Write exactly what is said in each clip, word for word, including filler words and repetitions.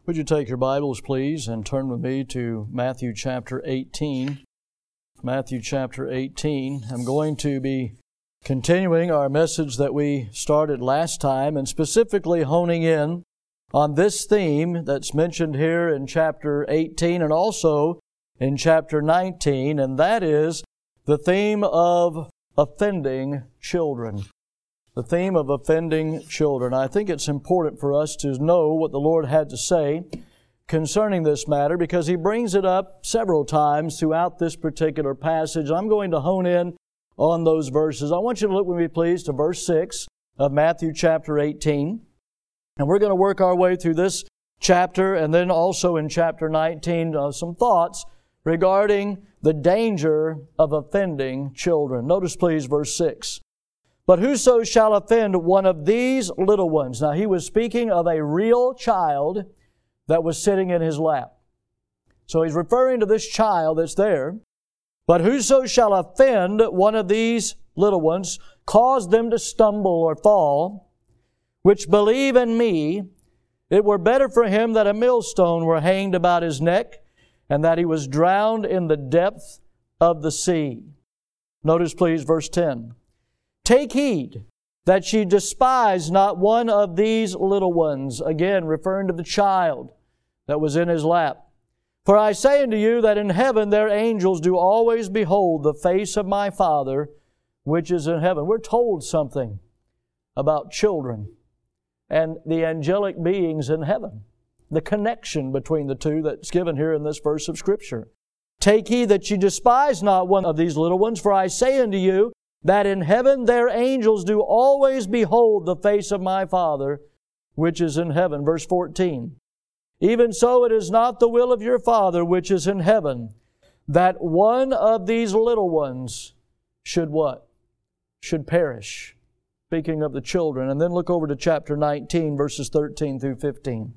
Would you take your Bibles, please, and turn with me to Matthew chapter eighteen. Matthew chapter eighteen. I'm going to be continuing our message that we started last time and specifically honing in on this theme that's mentioned here in chapter eighteen and also in chapter nineteen, and that is the theme of offending children. The theme of offending children. I think it's important for us to know what the Lord had to say concerning this matter because He brings it up several times throughout this particular passage. I'm going to hone in on those verses. I want you to look with me, please, to verse six of Matthew chapter eighteen. And we're going to work our way through this chapter and then also in chapter nineteen uh, some thoughts regarding the danger of offending children. Notice, please, verse six. But whoso shall offend one of these little ones. Now, he was speaking of a real child that was sitting in his lap. So he's referring to this child that's there. But whoso shall offend one of these little ones, cause them to stumble or fall, which believe in me, it were better for him that a millstone were hanged about his neck, and that he was drowned in the depth of the sea. Notice, please, verse ten. Take heed that ye despise not one of these little ones. Again, referring to the child that was in his lap. For I say unto you that in heaven their angels do always behold the face of my Father which is in heaven. We're told something about children and the angelic beings in heaven. The connection between the two that's given here in this verse of Scripture. Take heed that ye despise not one of these little ones, for I say unto you, that in heaven their angels do always behold the face of my Father, which is in heaven. Verse fourteen. Even so it is not the will of your Father, which is in heaven, that one of these little ones should what? Should perish. Speaking of the children. And then look over to chapter nineteen, verses thirteen through fifteen.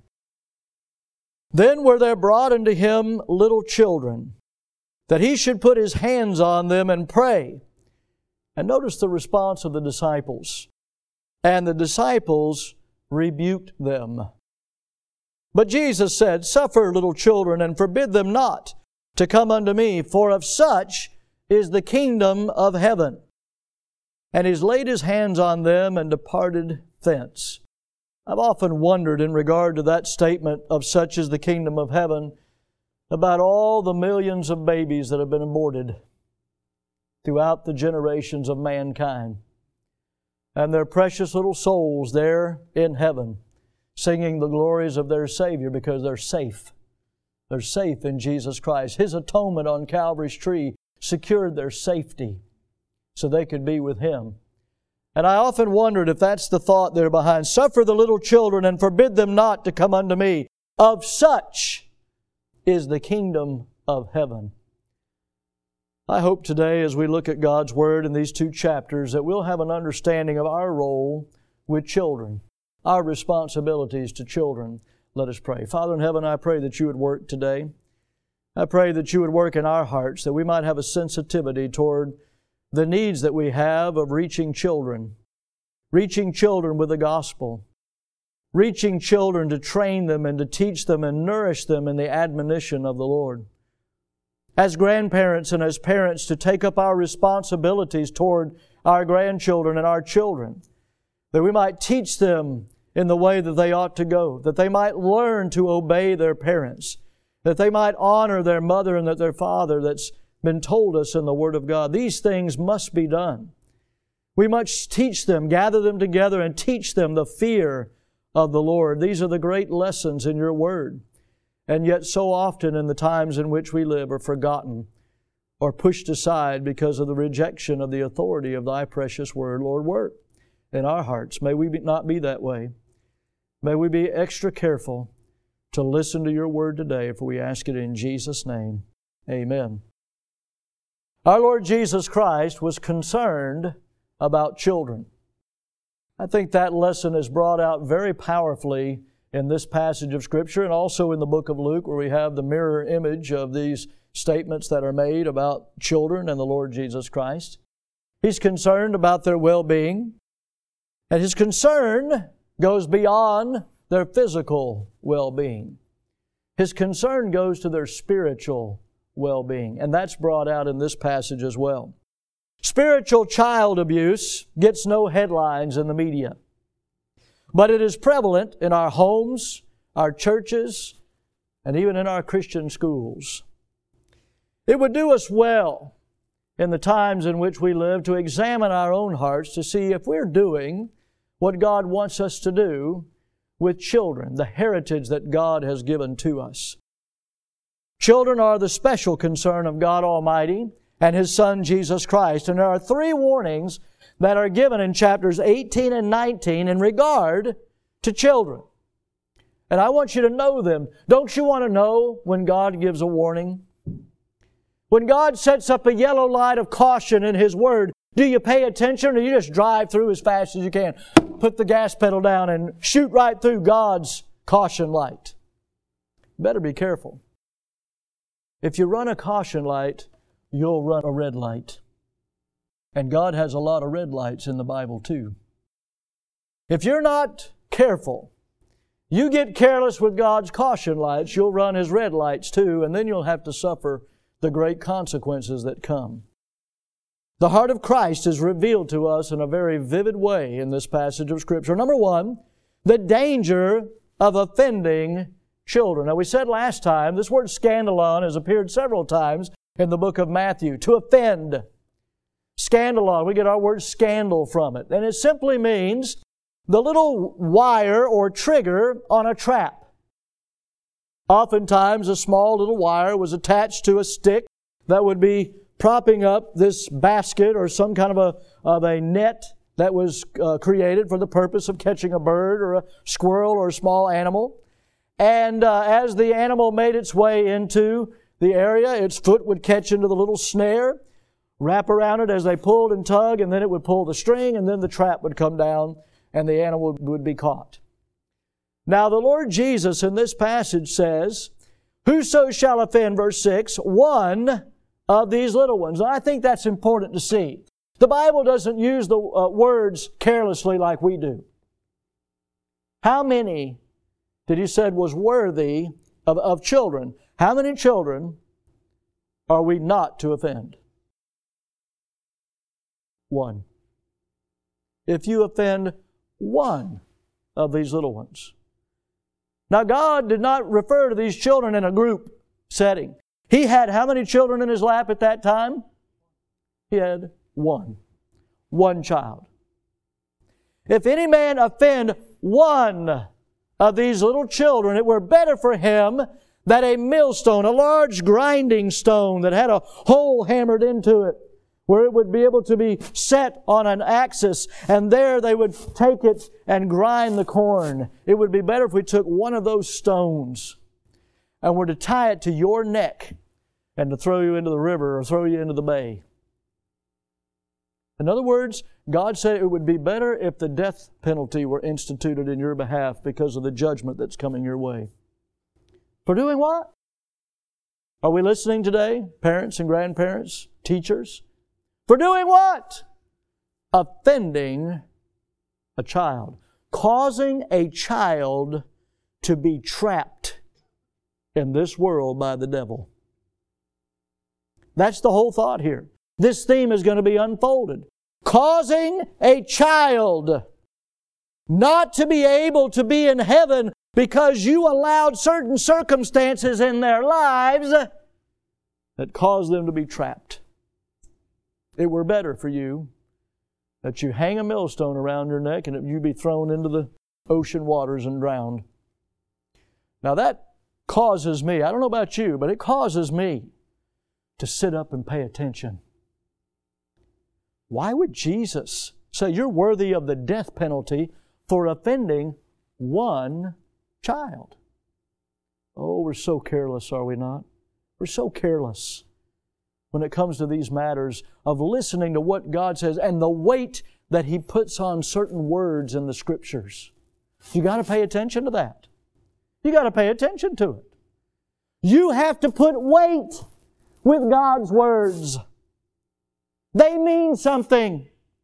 Then were there brought unto him little children, that he should put his hands on them and pray. And notice the response of the disciples. And the disciples rebuked them. But Jesus said, Suffer little children, and forbid them not to come unto me, for of such is the kingdom of heaven. And He's laid His hands on them and departed thence. I've often wondered in regard to that statement of such is the kingdom of heaven about all the millions of babies that have been aborted throughout the generations of mankind. And their precious little souls there in heaven singing the glories of their Savior because they're safe. They're safe in Jesus Christ. His atonement on Calvary's tree secured their safety so they could be with Him. And I often wondered if that's the thought there behind. Suffer the little children and forbid them not to come unto me. Of such is the kingdom of heaven. I hope today as we look at God's Word in these two chapters that we'll have an understanding of our role with children, our responsibilities to children. Let us pray. Father in heaven, I pray that You would work today. I pray that You would work in our hearts, that we might have a sensitivity toward the needs that we have of reaching children, reaching children with the gospel, reaching children to train them and to teach them and nourish them in the admonition of the Lord. As grandparents and as parents, to take up our responsibilities toward our grandchildren and our children, that we might teach them in the way that they ought to go, that they might learn to obey their parents, that they might honor their mother and their father that's been told us in the Word of God. These things must be done. We must teach them, gather them together and teach them the fear of the Lord. These are the great lessons in Your Word. And yet so often in the times in which we live are forgotten or pushed aside because of the rejection of the authority of Thy precious Word. Lord, work in our hearts. May we be, not be that way. May we be extra careful to listen to Your Word today, for we ask it in Jesus' name. Amen. Our Lord Jesus Christ was concerned about children. I think that lesson is brought out very powerfully in this passage of Scripture and also in the book of Luke, where we have the mirror image of these statements that are made about children and the Lord Jesus Christ. He's concerned about their well-being, and His concern goes beyond their physical well-being. His concern goes to their spiritual well-being. And that's brought out in this passage as well. Spiritual child abuse gets no headlines in the media. But it is prevalent in our homes, our churches, and even in our Christian schools. It would do us well in the times in which we live to examine our own hearts to see if we're doing what God wants us to do with children, the heritage that God has given to us. Children are the special concern of God Almighty and His Son Jesus Christ. And there are three warnings that are given in chapters eighteen and nineteen in regard to children. And I want you to know them. Don't you want to know when God gives a warning? When God sets up a yellow light of caution in His Word, do you pay attention or you just drive through as fast as you can? Put the gas pedal down and shoot right through God's caution light. Better be careful. If you run a caution light, you'll run a red light. And God has a lot of red lights in the Bible too. If you're not careful, you get careless with God's caution lights, you'll run His red lights too, and then you'll have to suffer the great consequences that come. The heart of Christ is revealed to us in a very vivid way in this passage of Scripture. Number one, the danger of offending children. Now we said last time, this word scandalon has appeared several times in the book of Matthew. To offend. Scandalon, we get our word scandal from it. And it simply means the little wire or trigger on a trap. Oftentimes a small little wire was attached to a stick that would be propping up this basket or some kind of a, of a net that was uh, created for the purpose of catching a bird or a squirrel or a small animal. And uh, as the animal made its way into the area, its foot would catch into the little snare, wrap around it as they pulled and tugged, and then it would pull the string, and then the trap would come down, and the animal would be caught. Now the Lord Jesus in this passage says, "Whoso shall offend," verse six, "one of these little ones." And I think that's important to see. The Bible doesn't use the uh, words carelessly like we do. How many did He said was worthy of, of children? How many children are we not to offend? One. If you offend one of these little ones. Now God did not refer to these children in a group setting. He had how many children in His lap at that time? He had one. One child. If any man offend one of these little children, it were better for him that a millstone, a large grinding stone that had a hole hammered into it, where it would be able to be set on an axis, and there they would take it and grind the corn. It would be better if we took one of those stones and were to tie it to your neck and to throw you into the river or throw you into the bay. In other words, God said it would be better if the death penalty were instituted in your behalf because of the judgment that's coming your way. For doing what? Are we listening today, parents and grandparents, teachers? For doing what? Offending a child. Causing a child to be trapped in this world by the devil. That's the whole thought here. This theme is going to be unfolded. Causing a child not to be able to be in heaven because you allowed certain circumstances in their lives that caused them to be trapped. It were better for you that you hang a millstone around your neck and that you be thrown into the ocean waters and drowned. Now that causes me, I don't know about you, but it causes me to sit up and pay attention. Why would Jesus say you're worthy of the death penalty for offending one child? Oh, we're so careless, are we not? We're so careless when it comes to these matters of listening to what God says and the weight that He puts on certain words in the Scriptures. You got to pay attention to that. You got to pay attention to it. You have to put weight with God's words. They mean something.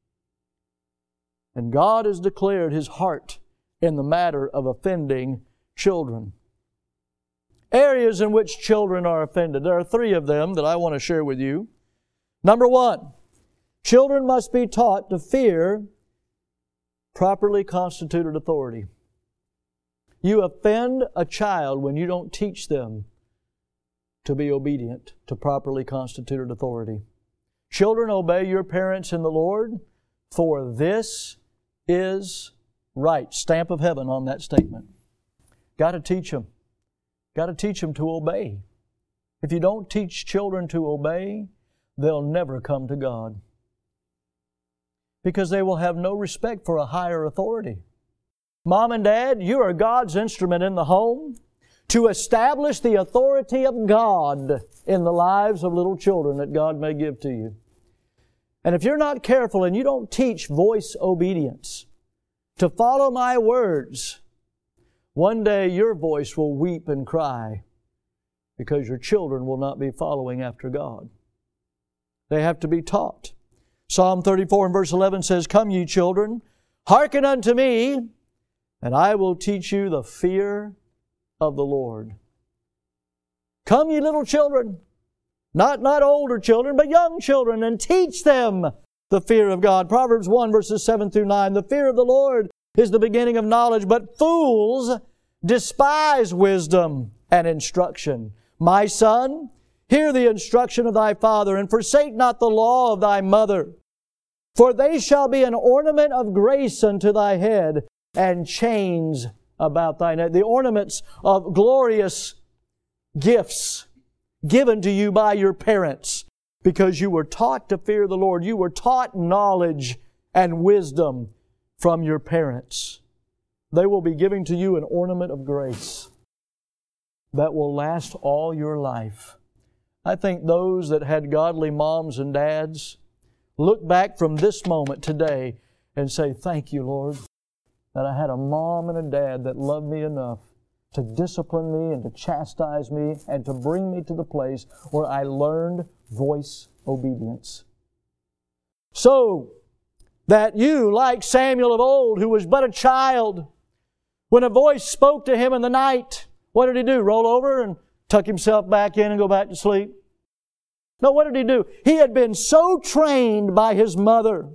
And God has declared His heart in the matter of offending children. areas in which children are offended. There are three of them that I want to share with you. Number one, children must be taught to fear properly constituted authority. You offend a child when you don't teach them to be obedient to properly constituted authority. Children, obey your parents in the Lord, for this is right. Stamp of heaven on that statement. Got to teach them. Got to teach them to obey. If you don't teach children to obey, they'll never come to God. Because they will have no respect for a higher authority. Mom and Dad, you are God's instrument in the home to establish the authority of God in the lives of little children that God may give to you. And if you're not careful and you don't teach voice obedience, to follow my words, one day your voice will weep and cry because your children will not be following after God. They have to be taught. Psalm thirty-four and verse eleven says, "Come ye children, hearken unto me, and I will teach you the fear of the Lord." Come ye little children, not, not older children, but young children, and teach them the fear of God. Proverbs one verses seven through nine, "The fear of the Lord is the beginning of knowledge, but fools despise wisdom and instruction. My son, hear the instruction of thy father, and forsake not the law of thy mother. For they shall be an ornament of grace unto thy head, and chains about thy neck." The ornaments of glorious gifts given to you by your parents, because you were taught to fear the Lord. You were taught knowledge and wisdom from your parents. They will be giving to you an ornament of grace that will last all your life. I think those that had godly moms and dads look back from this moment today and say, "Thank you, Lord, that I had a mom and a dad that loved me enough to discipline me and to chastise me and to bring me to the place where I learned voice obedience." So that you, like Samuel of old, who was but a child, when a voice spoke to him in the night, what did he do? Roll over and tuck himself back in and go back to sleep? No, what did he do? He had been so trained by his mother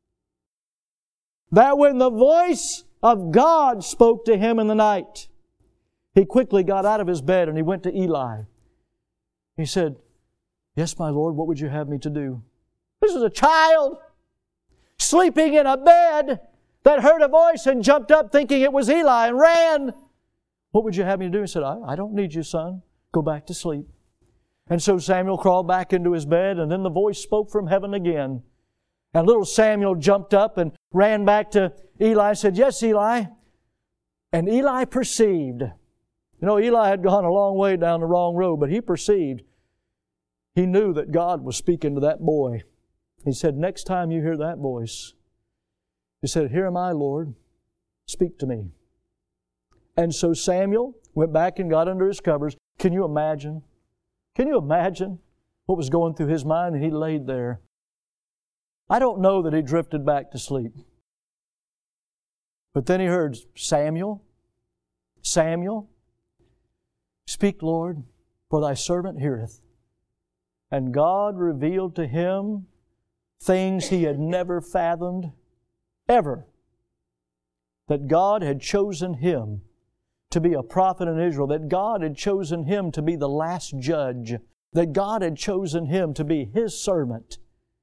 that when the voice of God spoke to him in the night, he quickly got out of his bed and he went to Eli. He said, "Yes, my Lord, what would you have me to do?" This is a child sleeping in a bed that heard a voice and jumped up thinking it was Eli and ran. "What would you have me to do?" He said, I, I don't need you, son. Go back to sleep." And so Samuel crawled back into his bed, and then the voice spoke from heaven again. And little Samuel jumped up and ran back to Eli and said, "Yes, Eli." And Eli perceived. You know, Eli had gone a long way down the wrong road, but he perceived. He knew that God was speaking to that boy. He said, "Next time you hear that voice," he said, "Here am I, Lord. Speak to me." And so Samuel went back and got under his covers. Can you imagine? Can you imagine what was going through his mind? And he laid there. I don't know that he drifted back to sleep. But then he heard, "Samuel, Samuel, speak, Lord, for thy servant heareth." And God revealed to him things he had never fathomed, ever. That God had chosen him to be a prophet in Israel, that God had chosen him to be the last judge, that God had chosen him to be His servant.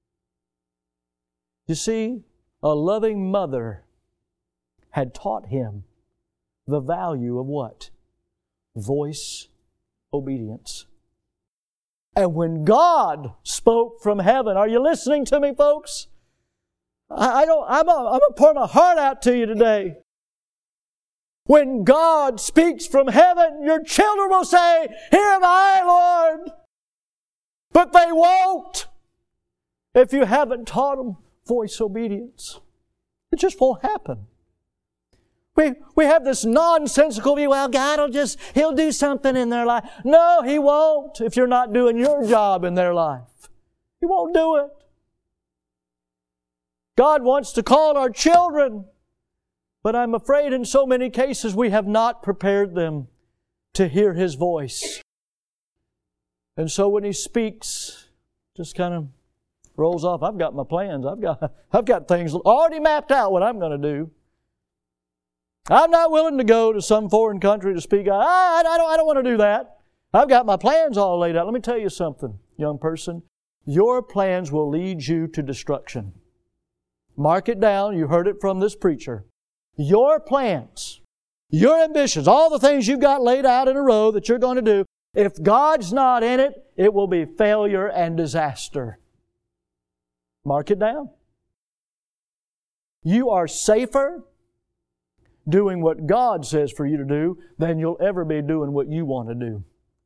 You see, a loving mother had taught him the value of what? Voice obedience. And when God spoke from heaven, are you listening to me, folks? I, I don't, I'm going to pour my heart out to you today. When God speaks from heaven, your children will say, "Here am I, Lord." But they won't if you haven't taught them voice obedience. It just won't happen. We, we have this nonsensical view, well, God will just, He'll do something in their life. No, He won't if you're not doing your job in their life. He won't do it. God wants to call our children, but I'm afraid in so many cases we have not prepared them to hear His voice. And so when He speaks, just kind of rolls off. I've got my plans. I've got, I've got things already mapped out what I'm going to do. I'm not willing to go to some foreign country to speak. I, I, I, don't, I don't want to do that. I've got my plans all laid out. Let me tell you something, young person. Your plans will lead you to destruction. Mark it down. You heard it from this preacher. Your plans, your ambitions, all the things you've got laid out in a row that you're going to do, if God's not in it, it will be failure and disaster. Mark it down. You are safer doing what God says for you to do than you'll ever be doing what you want to do.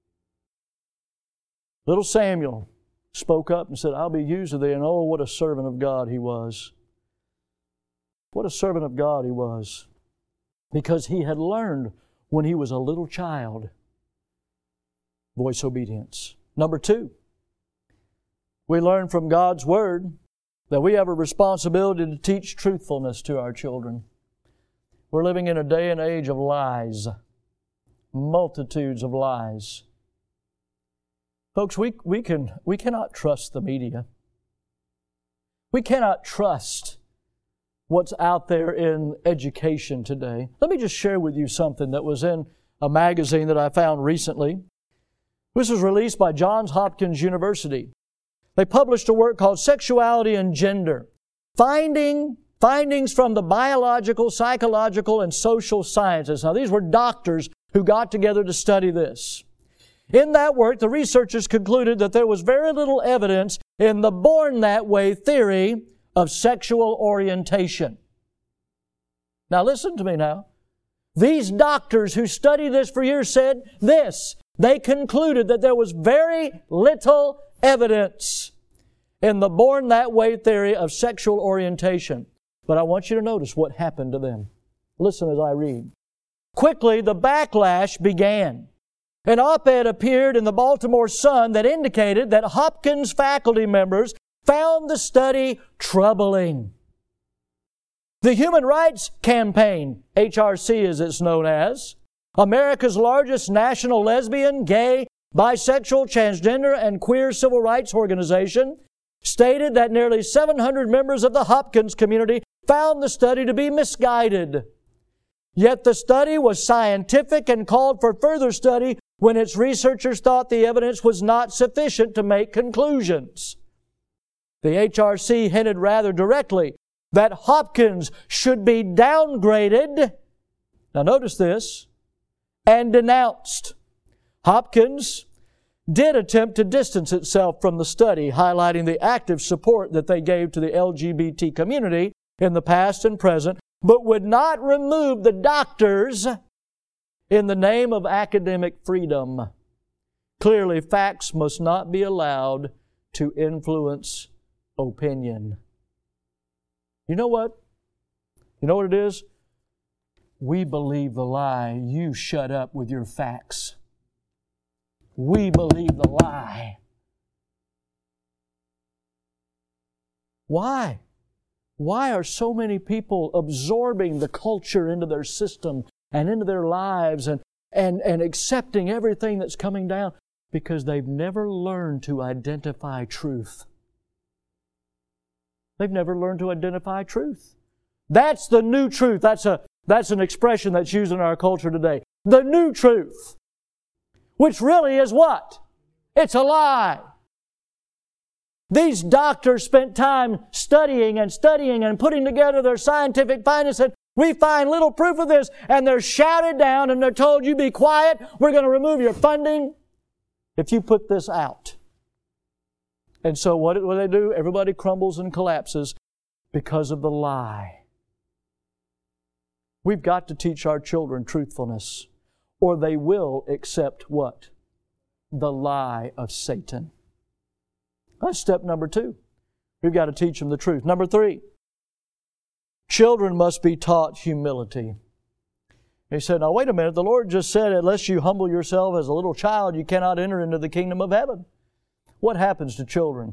Little Samuel spoke up and said, I'll be used of thee. And oh, what a servant of God he was. What a servant of God he was. Because he had learned when he was a little child, voice obedience. Number two, we learn from God's Word that we have a responsibility to teach truthfulness to our children. We're living in a day and age of lies, multitudes of lies. Folks, we, we, can, we cannot trust the media. We cannot trust what's out there in education today. Let me just share with you something that was in a magazine that I found recently. This was released by Johns Hopkins University. They published a work called Sexuality and Gender, finding findings from the biological, psychological, and social sciences. Now, these were doctors who got together to study this. In that work, the researchers concluded that there was very little evidence in the born that way theory of sexual orientation. Now, listen to me now. These doctors who studied this for years said this. They concluded that there was very little evidence in the born that way theory of sexual orientation. But I want you to notice what happened to them. Listen as I read. Quickly, the backlash began. An op-ed appeared in the Baltimore Sun that indicated that Hopkins faculty members found the study troubling. The Human Rights Campaign, H R C as it's known as, America's largest national lesbian, gay, bisexual, transgender, and queer civil rights organization, stated that nearly seven hundred members of the Hopkins community found the study to be misguided. Yet the study was scientific and called for further study when its researchers thought the evidence was not sufficient to make conclusions. The H R C hinted rather directly that Hopkins should be downgraded, now notice this, and denounced. Hopkins did attempt to distance itself from the study, highlighting the active support that they gave to the L G B T community in the past and present, but would not remove the doctors in the name of academic freedom. Clearly, facts must not be allowed to influence opinion. You know what? You know what it is? We believe the lie. You shut up with your facts. We believe the lie. Why? Why are so many people absorbing the culture into their system and into their lives and, and, and accepting everything that's coming down? Because they've never learned to identify truth. They've never learned to identify truth. That's the new truth. That's a That's an expression that's used in our culture today. The new truth. Which really is what? It's a lie. These doctors spent time studying and studying and putting together their scientific findings and we find little proof of this, and they're shouted down and they're told, you be quiet, we're going to remove your funding if you put this out. And so what do they do? Everybody crumbles and collapses because of the lie. We've got to teach our children truthfulness, or they will accept what? The lie of Satan. That's step number two. We've got to teach them the truth. Number three, children must be taught humility. He said, now wait a minute, the Lord just said, unless you humble yourself as a little child, you cannot enter into the kingdom of heaven. What happens to children?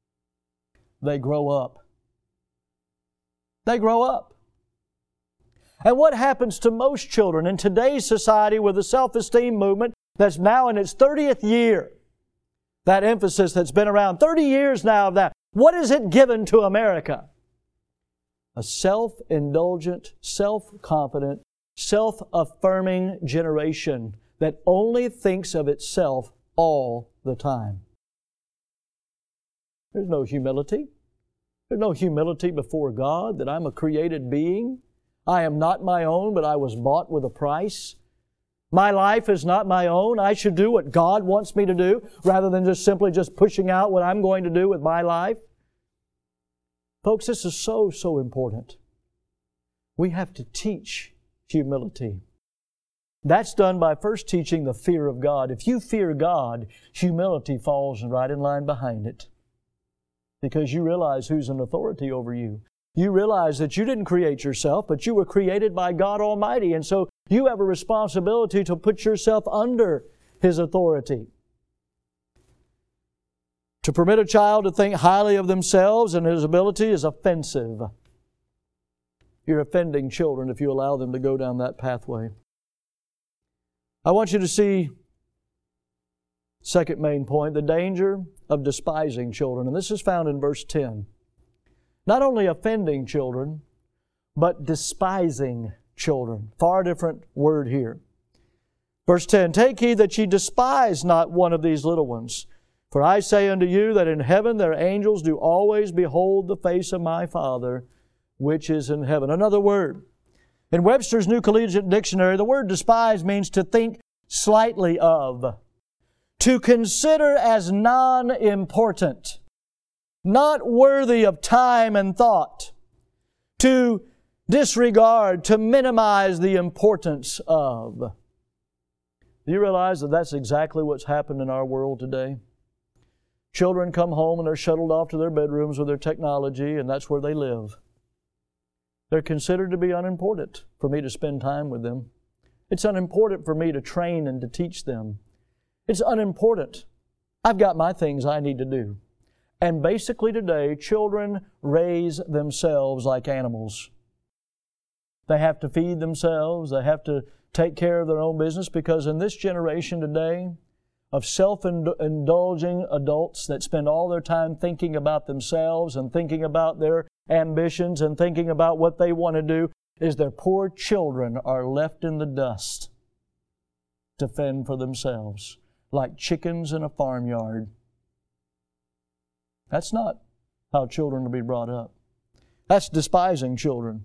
They grow up. They grow up. And what happens to most children in today's society with the self-esteem movement that's now in its thirtieth year? That emphasis that's been around thirty years now of that. What has it given to America? A self-indulgent, self-confident, self-affirming generation that only thinks of itself all the time. There's no humility. There's no humility before God that I'm a created being. I am not my own, but I was bought with a price. My life is not my own. I should do what God wants me to do rather than just simply just pushing out what I'm going to do with my life. Folks, this is so, so important. We have to teach humility. That's done by first teaching the fear of God. If you fear God, humility falls right in line behind it. Because you realize who's in authority over you. You realize that you didn't create yourself, but you were created by God Almighty. And so you have a responsibility to put yourself under His authority. To permit a child to think highly of themselves and his ability is offensive. You're offending children if you allow them to go down that pathway. I want you to see, second main point, the danger of despising children. And this is found in verse ten. Not only offending children, but despising children. Far different word here. Verse ten, take heed that ye despise not one of these little ones. For I say unto you that in heaven their angels do always behold the face of my Father, which is in heaven. Another word. In Webster's New Collegiate Dictionary, the word despise means to think slightly of, to consider as non-important, not worthy of time and thought, to disregard, to minimize the importance of. Do you realize that that's exactly what's happened in our world today? Children come home and they're shuttled off to their bedrooms with their technology, and that's where they live. They're considered to be unimportant for me to spend time with them. It's unimportant for me to train and to teach them. It's unimportant. I've got my things I need to do. And basically today, children raise themselves like animals. They have to feed themselves. They have to take care of their own business, because in this generation today of self-indulging adults that spend all their time thinking about themselves and thinking about their ambitions and thinking about what they want to do, is their poor children are left in the dust to fend for themselves, like chickens in a farmyard. That's not how children are to be brought up. That's despising children.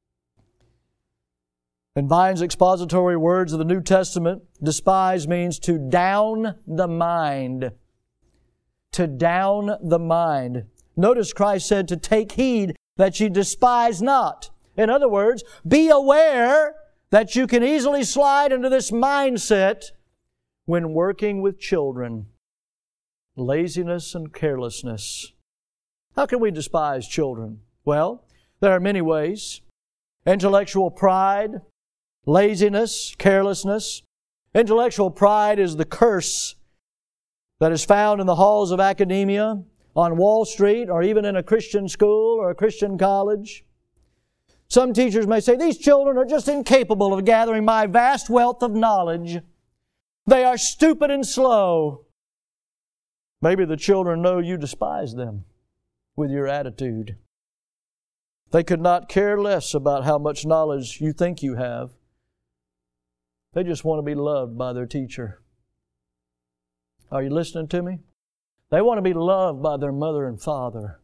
In Vine's expository words of the New Testament, despise means to down the mind. To down the mind. Notice Christ said to take heed that ye despise not. In other words, be aware that you can easily slide into this mindset when working with children. Laziness and carelessness. How can we despise children? Well, there are many ways. Intellectual pride, laziness, carelessness. Intellectual pride is the curse that is found in the halls of academia, on Wall Street, or even in a Christian school or a Christian college. Some teachers may say, these children are just incapable of gathering my vast wealth of knowledge. They are stupid and slow. Maybe the children know you despise them with your attitude. They could not care less about how much knowledge you think you have. They just want to be loved by their teacher. Are you listening to me? They want to be loved by their mother and father.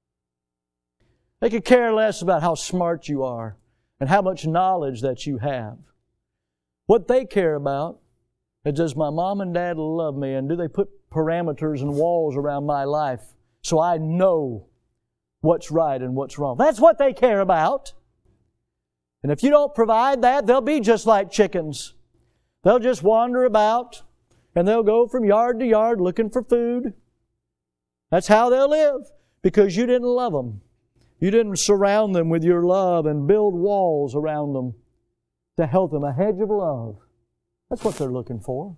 They could care less about how smart you are and how much knowledge that you have. What they care about is, does my mom and dad love me, and do they put parameters and walls around my life so I know what's right and what's wrong? That's what they care about. And if you don't provide that, they'll be just like chickens. They'll just wander about and they'll go from yard to yard looking for food. That's how they'll live, because you didn't love them. You didn't surround them with your love and build walls around them to help them, a hedge of love. That's what they're looking for.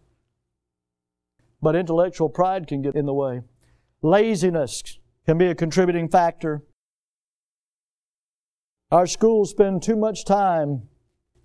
But intellectual pride can get in the way. Laziness can be a contributing factor. Our schools spend too much time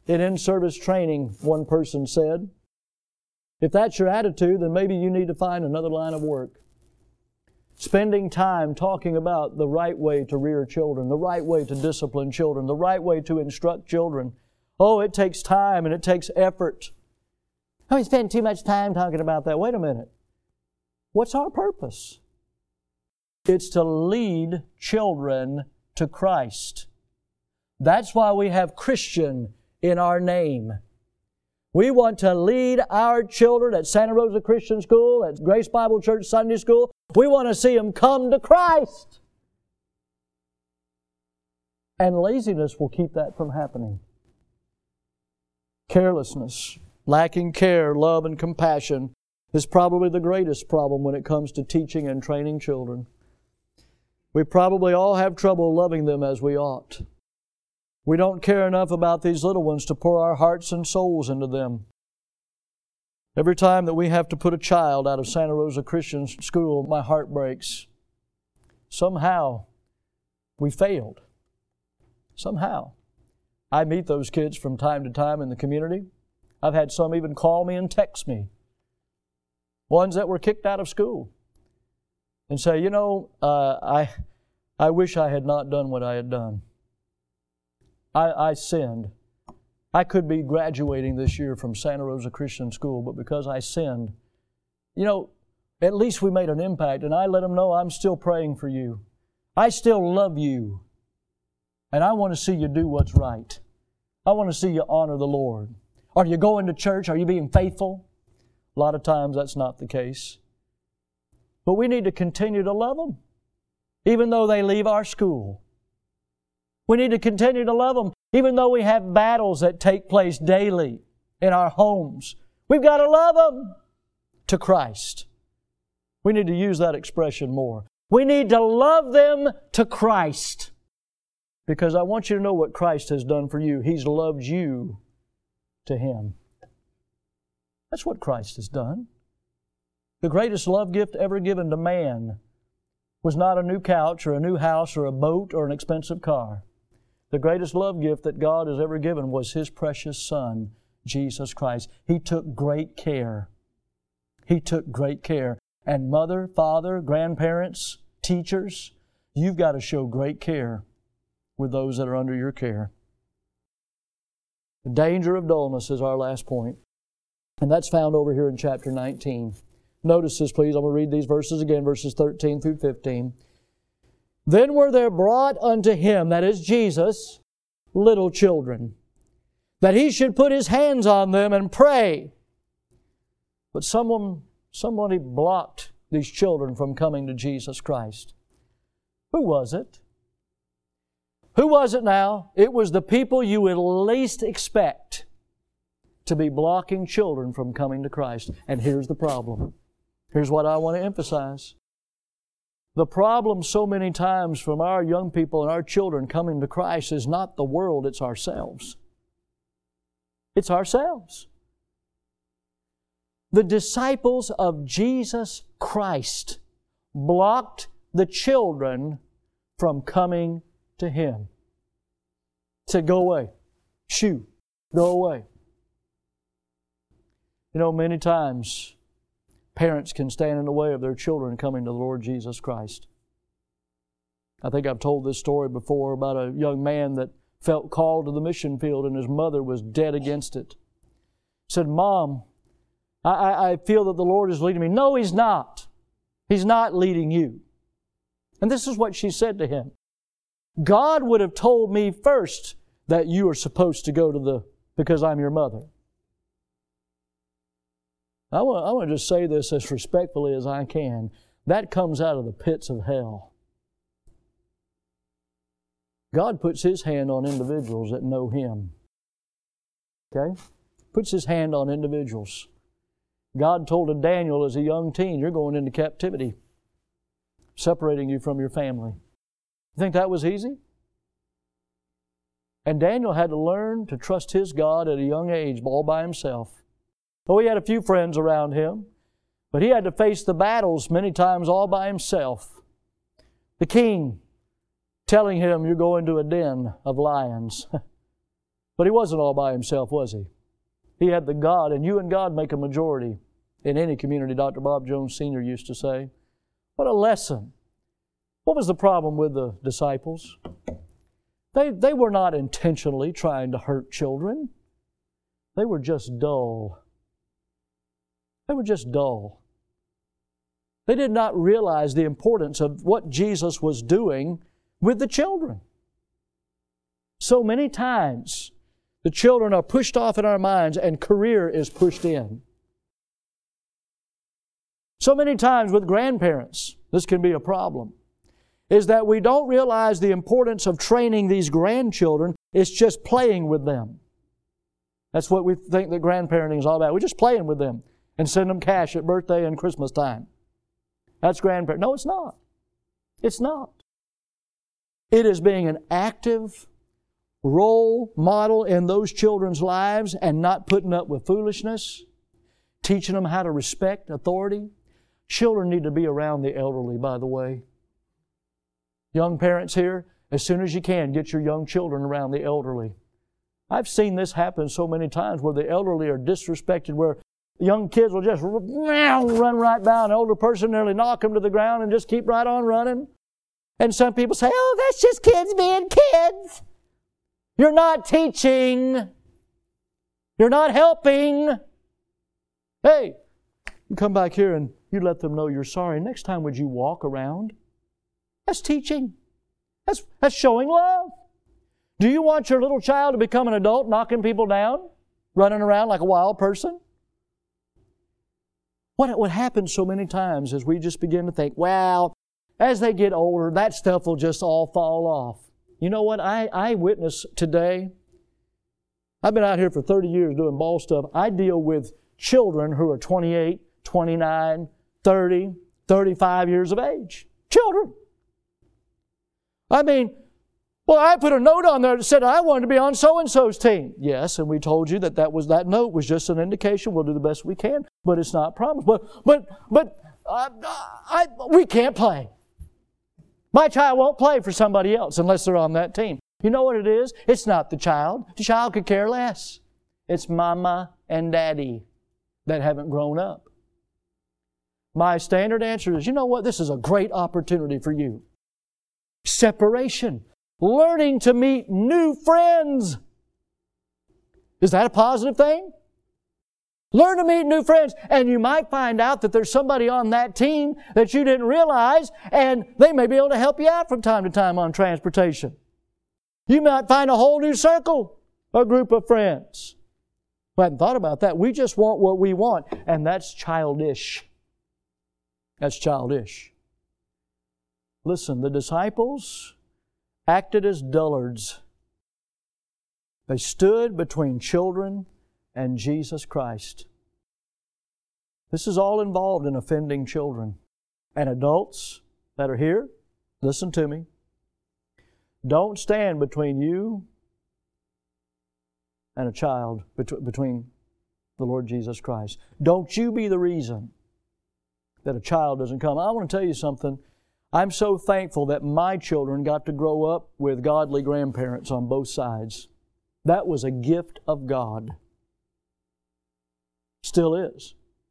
in in-service training, one person said. If that's your attitude, then maybe you need to find another line of work. Spending time talking about the right way to rear children, the right way to discipline children, the right way to instruct children. Oh, it takes time and it takes effort. Oh, we spend too much time talking about that. Wait a minute. What's our purpose? It's to lead children to Christ. That's why we have Christian in our name. We want to lead our children at Santa Rosa Christian School, at Grace Bible Church Sunday School. We want to see them come to Christ. And laziness will keep that from happening. Carelessness, lacking care, love, and compassion is probably the greatest problem when it comes to teaching and training children. We probably all have trouble loving them as we ought. We don't care enough about these little ones to pour our hearts and souls into them. Every time that we have to put a child out of Santa Rosa Christian School, my heart breaks. Somehow, we failed. Somehow. I meet those kids from time to time in the community. I've had some even call me and text me. Ones that were kicked out of school. And say, you know, uh, I, I wish I had not done what I had done. I, I sinned. I could be graduating this year from Santa Rosa Christian School, but because I sinned, you know, at least we made an impact, and I let them know I'm still praying for you. I still love you, and I want to see you do what's right. I want to see you honor the Lord. Are you going to church? Are you being faithful? A lot of times that's not the case. But we need to continue to love them, even though they leave our school. We need to continue to love them, even though we have battles that take place daily in our homes. We've got to love them to Christ. We need to use that expression more. We need to love them to Christ. Because I want you to know what Christ has done for you. He's loved you to Him. That's what Christ has done. The greatest love gift ever given to man was not a new couch or a new house or a boat or an expensive car. The greatest love gift that God has ever given was His precious Son, Jesus Christ. He took great care. He took great care. And mother, father, grandparents, teachers, you've got to show great care with those that are under your care. The danger of dullness is our last point. And that's found over here in chapter nineteen. Notice this, please. I'm going to read these verses again, verses thirteen through fifteen. Then were there brought unto Him, that is Jesus, little children, that He should put His hands on them and pray. But someone, somebody blocked these children from coming to Jesus Christ. Who was it? Who was it now? It was the people you would least expect to be blocking children from coming to Christ. And here's the problem. Here's what I want to emphasize. The problem so many times from our young people and our children coming to Christ is not the world, it's ourselves. It's ourselves. The disciples of Jesus Christ blocked the children from coming to Him. Said, go away. Shoo. Go away. You know, many times parents can stand in the way of their children coming to the Lord Jesus Christ. I think I've told this story before about a young man that felt called to the mission field and his mother was dead against it. Said, Mom, I, I feel that the Lord is leading me. No, He's not. He's not leading you. And this is what she said to him. God would have told me first that you are supposed to go to the, because I'm your mother. I want, I want to just say this as respectfully as I can. That comes out of the pits of hell. God puts His hand on individuals that know Him. Okay? Puts His hand on individuals. God told Daniel as a young teen, you're going into captivity, separating you from your family. You think that was easy? And Daniel had to learn to trust his God at a young age all by himself. Oh, he had a few friends around him, but he had to face the battles many times all by himself. The king telling him, you're going to a den of lions. But He wasn't all by Himself, was He? He had the God, and you and God make a majority in any community, Doctor Bob Jones Senior used to say. What a lesson. What was the problem with the disciples? They, they were not intentionally trying to hurt children. They were just dull. They were just dull. They did not realize the importance of what Jesus was doing with the children. So many times, the children are pushed off in our minds and career is pushed in. So many times with grandparents, this can be a problem, is that we don't realize the importance of training these grandchildren. It's just playing with them. That's what we think that grandparenting is all about. We're just playing with them and send them cash at birthday and Christmas time. That's grandparenting. No, it's not. It's not. It is being an active role model in those children's lives and not putting up with foolishness, teaching them how to respect authority. Children need to be around the elderly, by the way. Young parents here, as soon as you can, get your young children around the elderly. I've seen this happen so many times where the elderly are disrespected, where young kids will just run right by an older person, nearly knock them to the ground and just keep right on running. And some people say, oh, that's just kids being kids. You're not teaching. You're not helping. Hey, you come back here and you let them know you're sorry. Next time, would you walk around? That's teaching. That's, that's showing love. Do you want your little child to become an adult knocking people down, running around like a wild person? What, what happens so many times is we just begin to think, well, as they get older, that stuff will just all fall off. You know what? I, I witness today, I've been out here for thirty years doing ball stuff. I deal with children who are twenty-eight, twenty-nine, thirty, thirty-five years of age. Children. I mean, well, I put a note on there that said I wanted to be on so-and-so's team. Yes, and we told you that that, was, that note was just an indication. We'll do the best we can, but it's not promised. But, but, but uh, I, we can't play. My child won't play for somebody else unless they're on that team. You know what it is? It's not the child. The child could care less. It's mama and daddy that haven't grown up. My standard answer is, you know what? This is a great opportunity for you. Separation. Learning to meet new friends. Is that a positive thing? Learn to meet new friends, and you might find out that there's somebody on that team that you didn't realize, and they may be able to help you out from time to time on transportation. You might find a whole new circle, a group of friends. We hadn't thought about that. We just want what we want, and that's childish. That's childish. Listen, the disciples acted as dullards. They stood between children and Jesus Christ. This is all involved in offending children. And adults that are here, listen to me. Don't stand between you and a child, between the Lord Jesus Christ. Don't you be the reason that a child doesn't come. I want to tell you something. I'm so thankful that my children got to grow up with godly grandparents on both sides. That was a gift of God. Still is.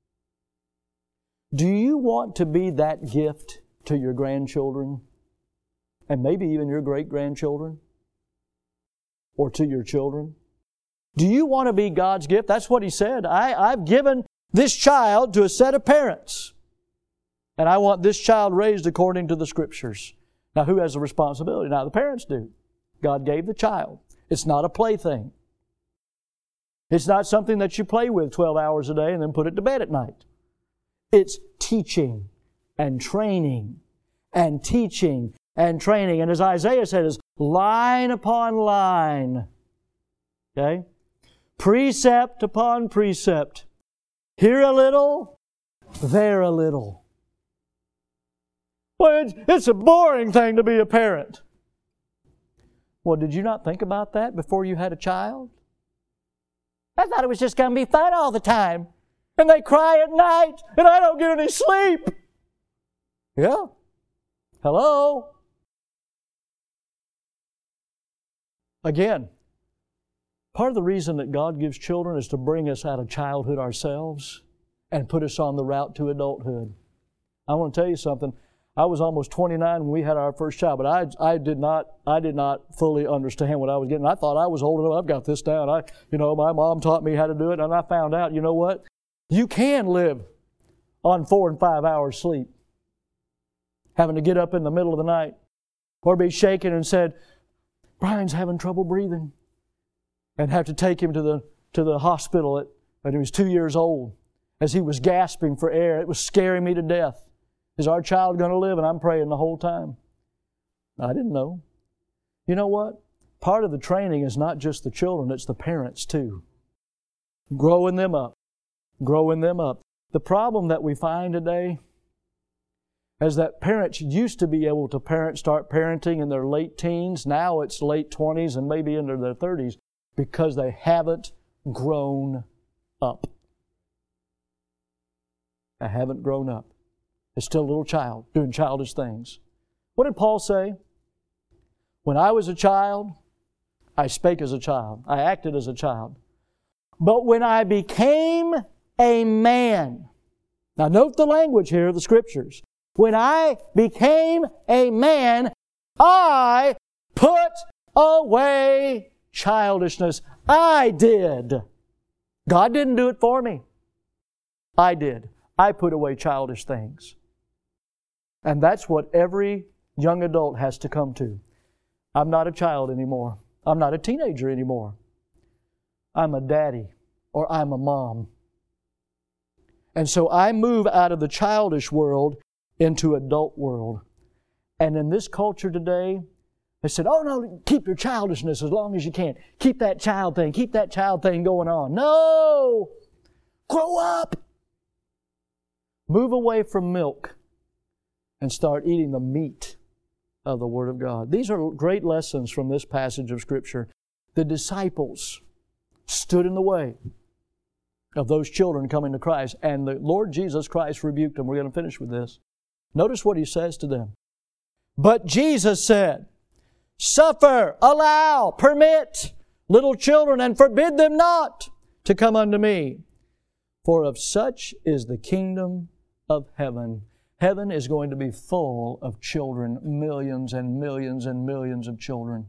Do you want to be that gift to your grandchildren? And maybe even your great-grandchildren? Or to your children? Do you want to be God's gift? That's what He said. I, I've given this child to a set of parents. And I want this child raised according to the Scriptures. Now, who has the responsibility? Now, the parents do. God gave the child. It's not a plaything. It's not something that you play with twelve hours a day and then put it to bed at night. It's teaching and training and teaching and training. And as Isaiah said, it's line upon line. Okay? Precept upon precept. Here a little, there a little. Well, it's, it's a boring thing to be a parent. Well, did you not think about that before you had a child? I thought it was just going to be fun all the time. And they cry at night, and I don't get any sleep. Yeah. Hello? Again, Part of the reason that God gives children is to bring us out of childhood ourselves and put us on the route to adulthood. I want to tell you something. I was almost twenty-nine when we had our first child, but I, I did not I did not fully understand what I was getting. I thought I was old enough. I've got this down. I, you know, my mom taught me how to do it, and I found out, you know what? You can live on four and five hours sleep, having to get up in the middle of the night or be shaken and said, Brian's having trouble breathing, and have to take him to the to the hospital at, when he was two years old as he was gasping for air. It was scaring me to death. Is our child going to live? And I'm praying the whole time. I didn't know. You know what? Part of the training is not just the children, it's the parents too. Growing them up. Growing them up. The problem that we find today is that parents used to be able to parent, start parenting in their late teens. Now it's late twenties and maybe into their thirties because they haven't grown up. They haven't grown up. They're still a little child doing childish things. What did Paul say? When I was a child, I spake as a child. I acted as a child. But when I became a man, now note the language here of the Scriptures. When I became a man, I put away childishness. I did. God didn't do it for me. I did. I put away childish things. And that's what every young adult has to come to. I'm not a child anymore. I'm not a teenager anymore. I'm a daddy or I'm a mom. And so I move out of the childish world into adult world. And in this culture today, they said, oh no, keep your childishness as long as you can. Keep that child thing, keep that child thing going on. No! Grow up! Move away from milk and start eating the meat of the Word of God. These are great lessons from this passage of Scripture. The disciples stood in the way of those children coming to Christ, and the Lord Jesus Christ rebuked them. We're going to finish with this. Notice what He says to them. But Jesus said, suffer, allow, permit little children, and forbid them not to come unto me. For of such is the kingdom of heaven. Heaven is going to be full of children, millions and millions and millions of children.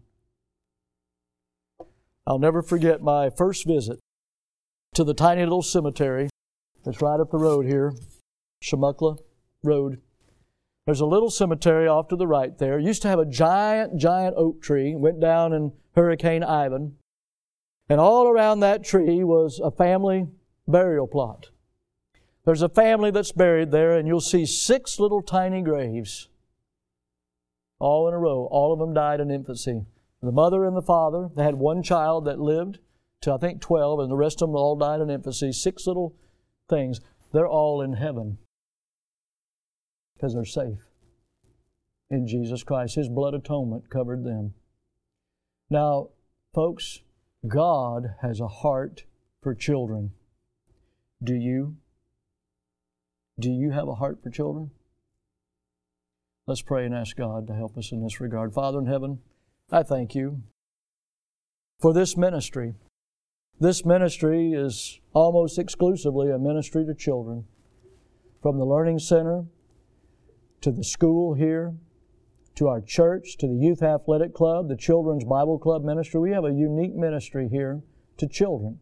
I'll never forget my first visit to the tiny little cemetery that's right up the road here, Shemukla Road. There's a little cemetery off to the right there. It used to have a giant, giant oak tree. Went down in Hurricane Ivan. And all around that tree was a family burial plot. There's a family that's buried there, and you'll see six little tiny graves, all in a row. All of them died in infancy. The mother and the father, they had one child that lived to, I think, twelve, and the rest of them all died in infancy. Six little things. They're all in heaven because they're safe in Jesus Christ. His blood atonement covered them. Now, folks, God has a heart for children. Do you? Do you have a heart for children? Let's pray and ask God to help us in this regard. Father in heaven, I thank You for this ministry. This ministry is almost exclusively a ministry to children. From the Learning Center to the school here, to our church, to the Youth Athletic Club, the Children's Bible Club ministry, we have a unique ministry here to children.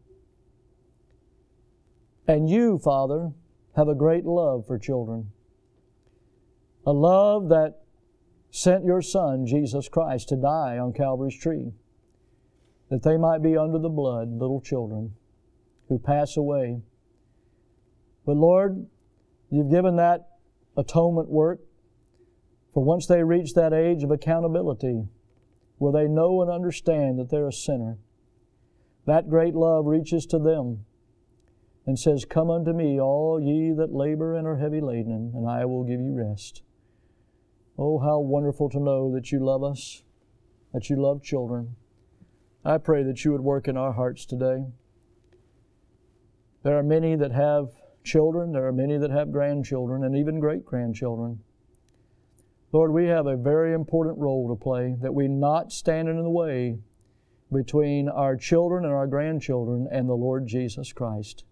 And You, Father, have a great love for children. A love that sent Your Son, Jesus Christ, to die on Calvary's tree, that they might be under the blood, little children who pass away. But Lord, You've given that atonement work for once they reach that age of accountability, where they know and understand that they're a sinner. That great love reaches to them and says, come unto me, all ye that labor and are heavy laden, and I will give you rest. Oh, how wonderful to know that You love us, that You love children. I pray that You would work in our hearts today. There are many that have children, there are many that have grandchildren, and even great-grandchildren. Lord, we have a very important role to play, that we not stand in the way between our children and our grandchildren and the Lord Jesus Christ.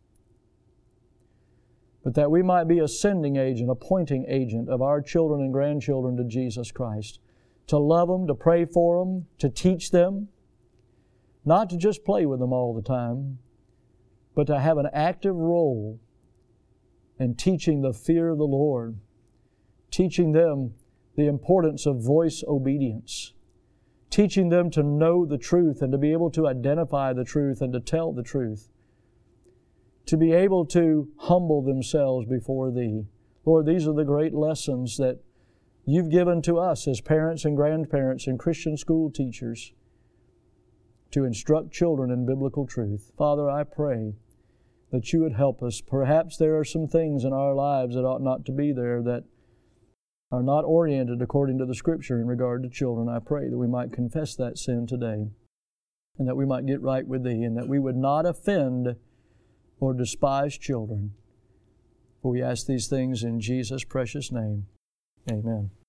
But that we might be a sending agent, a pointing agent of our children and grandchildren to Jesus Christ. To love them, to pray for them, to teach them. Not to just play with them all the time, but to have an active role in teaching the fear of the Lord. Teaching them the importance of voice obedience. Teaching them to know the truth and to be able to identify the truth and to tell the truth. To be able to humble themselves before Thee. Lord, these are the great lessons that You've given to us as parents and grandparents and Christian school teachers to instruct children in biblical truth. Father, I pray that You would help us. Perhaps there are some things in our lives that ought not to be there, that are not oriented according to the Scripture in regard to children. I pray that we might confess that sin today, and that we might get right with Thee, and that we would not offend or despise children. For we ask these things in Jesus' precious name. Amen.